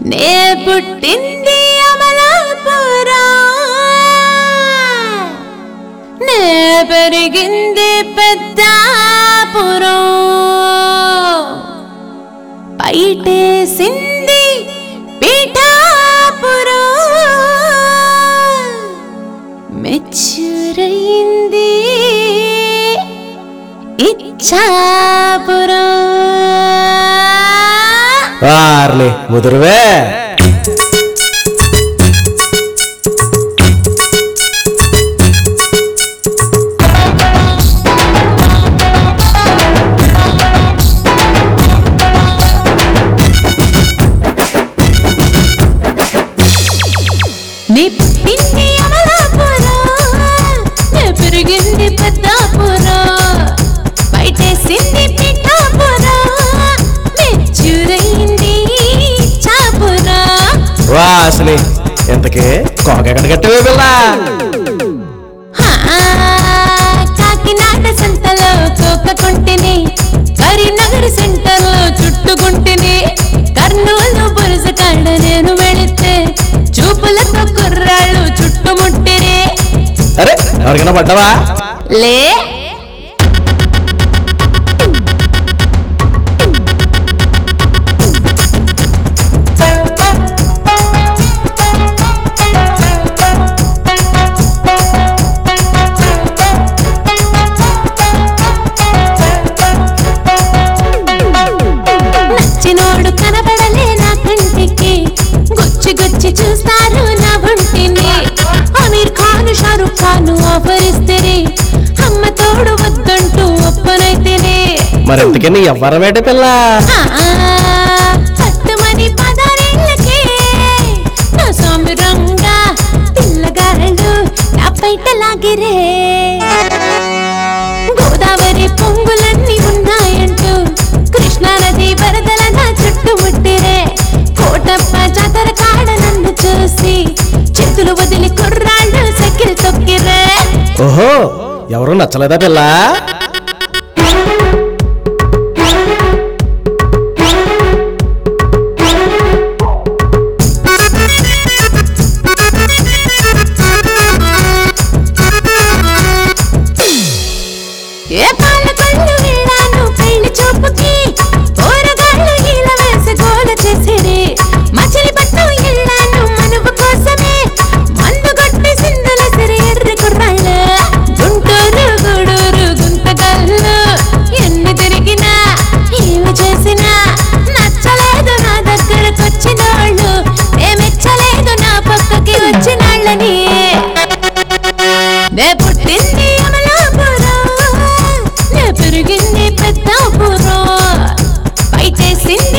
నే పుట్టింది అమలాపురం, నే పెరిగింది పెద్దాపురం, బయటేసింది పీఠాపురం, మెచ్చురైంది ఇచ్చాపురం. వార్లే ముదురువే. నీ పుట్టింది అమలాపురం, నే పెరిగింది పెద్దాపురం, బయటేసింది పీఠాపురం, మెచ్చురైంది ఇచ్చాపురం. వా అసలు ఎంతకే కోకెక్కడ కట్టవే పిల్ల? కాకినాడ సంతలో కోకకుంటిని, కరీంనగర్ సెంటర్ లో చుట్టుకుంటిని, కర్నూలు బురస కాడ నేను వెళితే చూపులతో కుర్రాళ్ళు చుట్టుముట్టిరే. అరే ఎవరికైనా పడ్డావా? లే నచ్చినోడు కనబడలే నా కంటికి, గుచ్చి గుచ్చి చూస్తారు నా ఒంటిని. అమీర్ ఖాన్ షారుఖ్ ఖాన్ ఆఫరిస్తే అమ్మ తోడు వద్దంటూ ఒప్పనైతేనే. మరి ఎంతకని ఎవ్వరమేట పిల్ల? పట్టుమని పదారేళ్ళకే నా సామిరంగా పిల్లగాళ్ళు నా బయట లాగిరే. గోదావరి పొంగులన్నీ ఉన్నాయంటూ కృష్ణానది వరదల నా చుట్టుముట్టిరే. కోటప్ప జాతర కాడ నన్ను చూసి చేతులు వదిలి కుర్రాళ్ళు సైకిల్ తొక్కిరే. ఓహో ఎవరు నచ్చలేదా పిల్ల? ఏ పాలకొల్లు వెళ్ళాను పెళ్లి చూపుకి, కూరగాళ్ళు ఇలా వేసి గోల చేసిరి. మచిలీపట్నం వెళ్ళాను మనువు కోసమే, మందు కొట్టి సింధుల సిరి ఎర్రి కుర్రాళ్ళు. గుంటూరు గూడూరు గుంతకల్లు ఎన్ని తిరిగినా ఏమి చేసినా నచ్చలేదు నా దగ్గరకొచ్చినోళ్ళు, ఏమెచ్చలేదు నా పక్కకి వచ్చినాళ్ళని. నే పుట్టింది అమలాపురం, నే పెరిగింది పెద్దాపురం, బయటేసింది